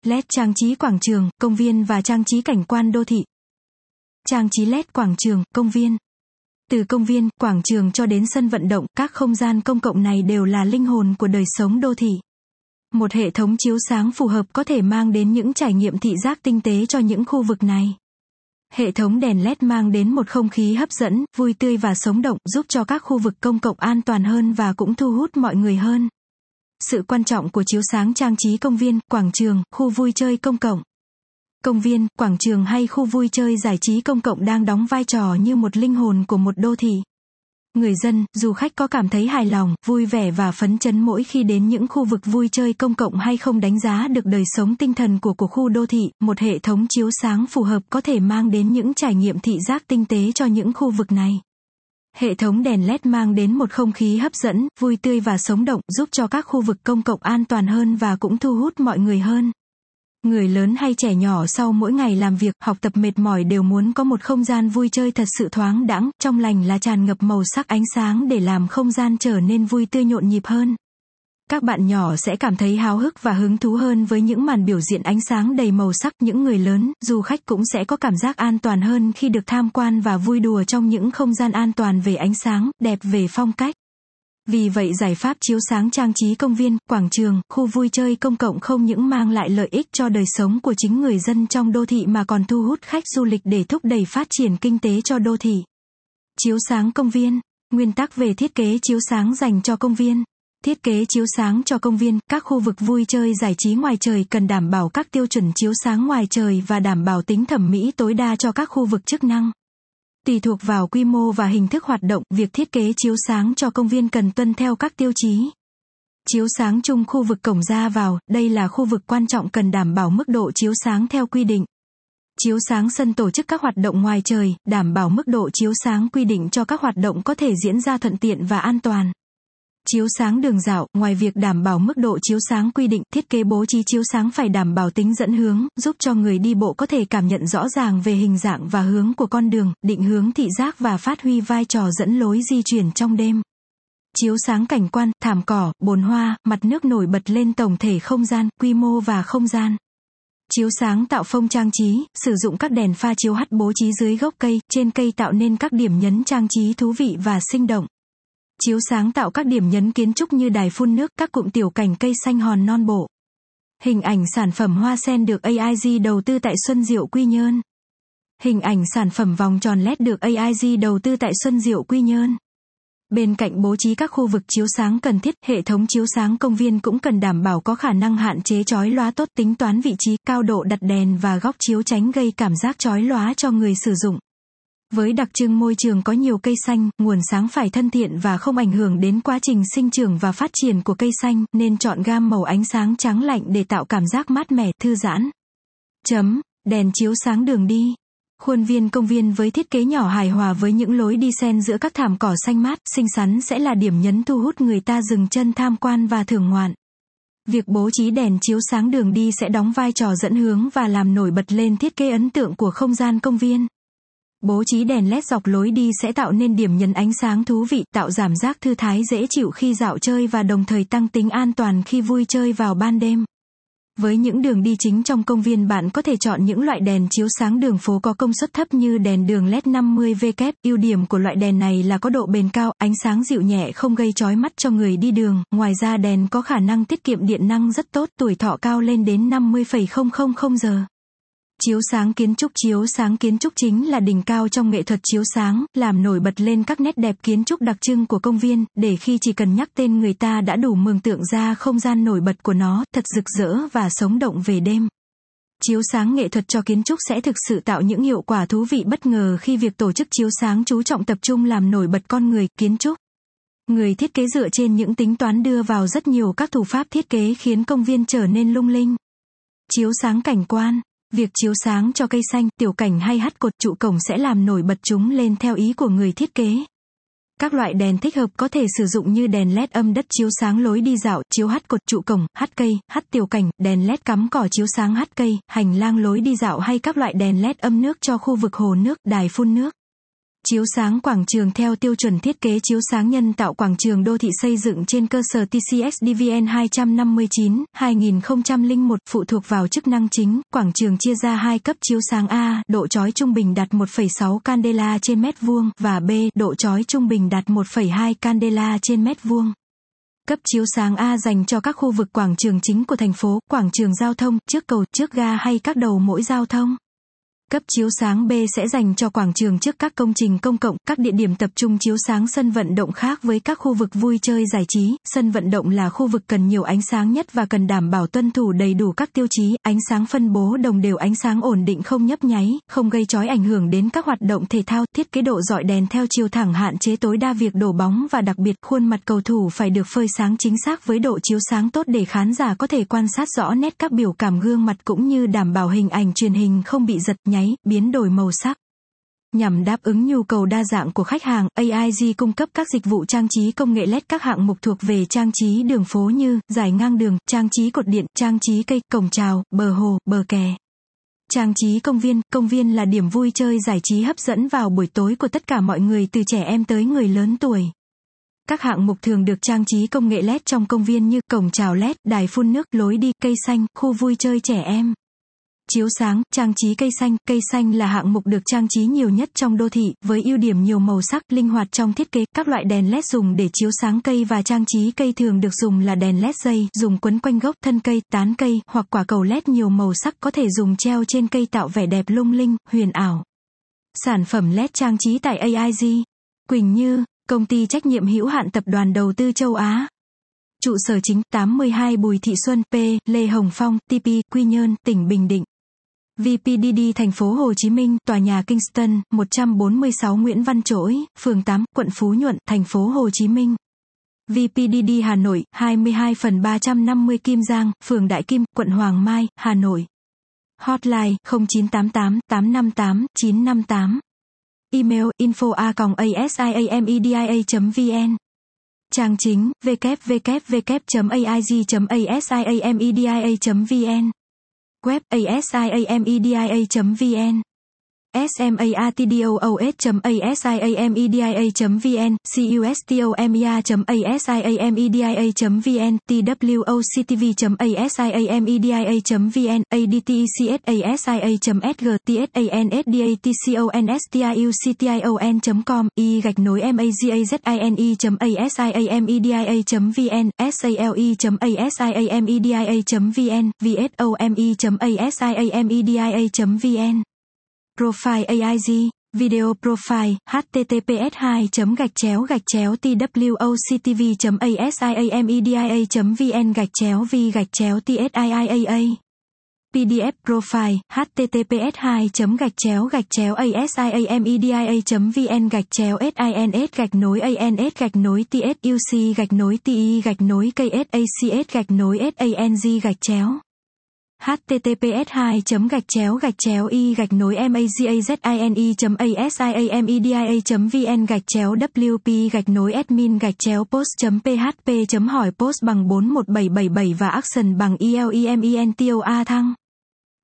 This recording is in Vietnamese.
LED trang trí quảng trường, công viên và trang trí cảnh quan đô thị. Trang trí LED quảng trường, công viên. Từ công viên, quảng trường cho đến sân vận động, các không gian công cộng này đều là linh hồn của đời sống đô thị. Một hệ thống chiếu sáng phù hợp có thể mang đến những trải nghiệm thị giác tinh tế cho những khu vực này. Hệ thống đèn LED mang đến một không khí hấp dẫn, vui tươi và sống động, giúp cho các khu vực công cộng an toàn hơn và cũng thu hút mọi người hơn. Sự quan trọng của chiếu sáng trang trí công viên, quảng trường, khu vui chơi công cộng. Công viên, quảng trường hay khu vui chơi giải trí công cộng đang đóng vai trò như một linh hồn của một đô thị. Người dân, du khách có cảm thấy hài lòng, vui vẻ và phấn chấn mỗi khi đến những khu vực vui chơi công cộng hay không đánh giá được đời sống tinh thần của khu đô thị, một hệ thống chiếu sáng phù hợp có thể mang đến những trải nghiệm thị giác tinh tế cho những khu vực này. Hệ thống đèn LED mang đến một không khí hấp dẫn, vui tươi và sống động, giúp cho các khu vực công cộng an toàn hơn và cũng thu hút mọi người hơn. Người lớn hay trẻ nhỏ sau mỗi ngày làm việc, học tập mệt mỏi đều muốn có một không gian vui chơi thật sự thoáng đãng, trong lành là tràn ngập màu sắc ánh sáng để làm không gian trở nên vui tươi nhộn nhịp hơn. Các bạn nhỏ sẽ cảm thấy háo hức và hứng thú hơn với những màn biểu diễn ánh sáng đầy màu sắc. Những người lớn, du khách cũng sẽ có cảm giác an toàn hơn khi được tham quan và vui đùa trong những không gian an toàn về ánh sáng, đẹp về phong cách. Vì vậy giải pháp chiếu sáng trang trí công viên, quảng trường, khu vui chơi công cộng không những mang lại lợi ích cho đời sống của chính người dân trong đô thị mà còn thu hút khách du lịch để thúc đẩy phát triển kinh tế cho đô thị. Chiếu sáng công viên. Nguyên tắc về thiết kế chiếu sáng dành cho công viên. Thiết kế chiếu sáng cho công viên, các khu vực vui chơi giải trí ngoài trời cần đảm bảo các tiêu chuẩn chiếu sáng ngoài trời và đảm bảo tính thẩm mỹ tối đa cho các khu vực chức năng. Tùy thuộc vào quy mô và hình thức hoạt động, việc thiết kế chiếu sáng cho công viên cần tuân theo các tiêu chí. Chiếu sáng chung khu vực cổng ra vào, đây là khu vực quan trọng cần đảm bảo mức độ chiếu sáng theo quy định. Chiếu sáng sân tổ chức các hoạt động ngoài trời, đảm bảo mức độ chiếu sáng quy định cho các hoạt động có thể diễn ra thuận tiện và an toàn. Chiếu sáng đường dạo, ngoài việc đảm bảo mức độ chiếu sáng quy định, thiết kế bố trí chiếu sáng phải đảm bảo tính dẫn hướng, giúp cho người đi bộ có thể cảm nhận rõ ràng về hình dạng và hướng của con đường, định hướng thị giác và phát huy vai trò dẫn lối di chuyển trong đêm. Chiếu sáng cảnh quan, thảm cỏ, bồn hoa, mặt nước nổi bật lên tổng thể không gian, quy mô và không gian. Chiếu sáng tạo phông trang trí, sử dụng các đèn pha chiếu hắt bố trí dưới gốc cây, trên cây tạo nên các điểm nhấn trang trí thú vị và sinh động. Chiếu sáng tạo các điểm nhấn kiến trúc như đài phun nước, các cụm tiểu cảnh cây xanh hòn non bộ. Hình ảnh sản phẩm hoa sen được AIG đầu tư tại Xuân Diệu Quy Nhơn. Hình ảnh sản phẩm vòng tròn LED được AIG đầu tư tại Xuân Diệu Quy Nhơn. Bên cạnh bố trí các khu vực chiếu sáng cần thiết, hệ thống chiếu sáng công viên cũng cần đảm bảo có khả năng hạn chế chói lóa tốt, tính toán vị trí, cao độ đặt đèn và góc chiếu tránh gây cảm giác chói lóa cho người sử dụng. Với đặc trưng môi trường có nhiều cây xanh, nguồn sáng phải thân thiện và không ảnh hưởng đến quá trình sinh trưởng và phát triển của cây xanh, nên chọn gam màu ánh sáng trắng lạnh để tạo cảm giác mát mẻ, thư giãn. Đèn chiếu sáng đường đi. Khuôn viên công viên với thiết kế nhỏ hài hòa với những lối đi xen giữa các thảm cỏ xanh mát, xinh xắn sẽ là điểm nhấn thu hút người ta dừng chân tham quan và thưởng ngoạn. Việc bố trí đèn chiếu sáng đường đi sẽ đóng vai trò dẫn hướng và làm nổi bật lên thiết kế ấn tượng của không gian công viên. Bố trí đèn LED dọc lối đi sẽ tạo nên điểm nhấn ánh sáng thú vị, tạo cảm giác thư thái dễ chịu khi dạo chơi và đồng thời tăng tính an toàn khi vui chơi vào ban đêm. Với những đường đi chính trong công viên, bạn có thể chọn những loại đèn chiếu sáng đường phố có công suất thấp như đèn đường LED 50W. Ưu điểm của loại đèn này là có độ bền cao, ánh sáng dịu nhẹ không gây chói mắt cho người đi đường. Ngoài ra đèn có khả năng tiết kiệm điện năng rất tốt, tuổi thọ cao lên đến 50,000 giờ. Chiếu sáng kiến trúc. Chiếu sáng kiến trúc chính là đỉnh cao trong nghệ thuật chiếu sáng, làm nổi bật lên các nét đẹp kiến trúc đặc trưng của công viên, để khi chỉ cần nhắc tên người ta đã đủ mường tượng ra không gian nổi bật của nó, thật rực rỡ và sống động về đêm. Chiếu sáng nghệ thuật cho kiến trúc sẽ thực sự tạo những hiệu quả thú vị bất ngờ khi việc tổ chức chiếu sáng chú trọng tập trung làm nổi bật con người, kiến trúc. Người thiết kế dựa trên những tính toán đưa vào rất nhiều các thủ pháp thiết kế khiến công viên trở nên lung linh. Chiếu sáng cảnh quan. Việc chiếu sáng cho cây xanh, tiểu cảnh hay hắt cột trụ cổng sẽ làm nổi bật chúng lên theo ý của người thiết kế. Các loại đèn thích hợp có thể sử dụng như đèn LED âm đất chiếu sáng lối đi dạo, chiếu hắt cột trụ cổng, hắt cây, hắt tiểu cảnh, đèn LED cắm cỏ chiếu sáng hắt cây, hành lang lối đi dạo hay các loại đèn LED âm nước cho khu vực hồ nước, đài phun nước. Chiếu sáng quảng trường theo tiêu chuẩn thiết kế chiếu sáng nhân tạo quảng trường đô thị xây dựng trên cơ sở TCS-DVN 259/2001 phụ thuộc vào chức năng chính. Quảng trường chia ra 2 cấp chiếu sáng A, độ chói trung bình đạt 1,6 candela trên mét vuông và B, độ chói trung bình đạt 1,2 candela trên mét vuông. Cấp chiếu sáng A dành cho các khu vực quảng trường chính của thành phố, quảng trường giao thông, trước cầu, trước ga hay các đầu mỗi giao thông. Cấp chiếu sáng B sẽ dành cho quảng trường trước các công trình công cộng, các địa điểm tập trung chiếu sáng sân vận động khác với các khu vực vui chơi giải trí. Sân vận động là khu vực cần nhiều ánh sáng nhất và cần đảm bảo tuân thủ đầy đủ các tiêu chí, ánh sáng phân bố đồng đều, ánh sáng ổn định không nhấp nháy, không gây chói ảnh hưởng đến các hoạt động thể thao, thiết kế độ rọi đèn theo chiều thẳng hạn chế tối đa việc đổ bóng và đặc biệt khuôn mặt cầu thủ phải được phơi sáng chính xác với độ chiếu sáng tốt để khán giả có thể quan sát rõ nét các biểu cảm gương mặt cũng như đảm bảo hình ảnh truyền hình không bị giật nháy, biến đổi màu sắc. Nhằm đáp ứng nhu cầu đa dạng của khách hàng, AIG cung cấp các dịch vụ trang trí công nghệ LED các hạng mục thuộc về trang trí đường phố như dải ngang đường, trang trí cột điện, trang trí cây, cổng chào, bờ hồ, bờ kè. Trang trí công viên là điểm vui chơi giải trí hấp dẫn vào buổi tối của tất cả mọi người từ trẻ em tới người lớn tuổi. Các hạng mục thường được trang trí công nghệ LED trong công viên như cổng chào LED, đài phun nước, lối đi, cây xanh, khu vui chơi trẻ em. Chiếu sáng, trang trí cây xanh là hạng mục được trang trí nhiều nhất trong đô thị, với ưu điểm nhiều màu sắc, linh hoạt trong thiết kế. Các loại đèn LED dùng để chiếu sáng cây và trang trí cây thường được dùng là đèn LED dây, dùng quấn quanh gốc, thân cây, tán cây, hoặc quả cầu LED nhiều màu sắc có thể dùng treo trên cây tạo vẻ đẹp lung linh, huyền ảo. Sản phẩm LED trang trí tại AIG. Quỳnh Như, công ty trách nhiệm hữu hạn tập đoàn đầu tư châu Á. Trụ sở chính 82 Bùi Thị Xuân, P. Lê Hồng Phong, TP, Quy Nhơn, tỉnh Bình Định. VPDD thành phố Hồ Chí Minh, tòa nhà Kingston, 146 Nguyễn Văn Trỗi, phường 8, quận Phú Nhuận, thành phố Hồ Chí Minh. VPDD Hà Nội, 22/350 Kim Giang, phường Đại Kim, quận Hoàng Mai, Hà Nội. Hotline 0988 858 958. Email info@asiamedia.vn. Trang chính www.aig.asiamedia.vn. Web asiamedia.vn. smatdoos.asiamedia.vn, customia.asiamedia.vn, twoctv.asiamedia.vn, adtcs.asiamedia.sgtansdatsion.com, i-mazine.asiamedia.vn, sale.asiamedia.vn, vsome.asiamedia.vn. Profile AIG, video profile, https://twoctv.asiamedia.vn/v/tsiaa. PDF profile, https://asiamedia.vn/ans-ti-ksacx-sang-i-magazine-i-mazazin. https://i-mazine.wp-admin-post.php.hỏi post bằng 41777 và action bằng ELEMENTOA thăng.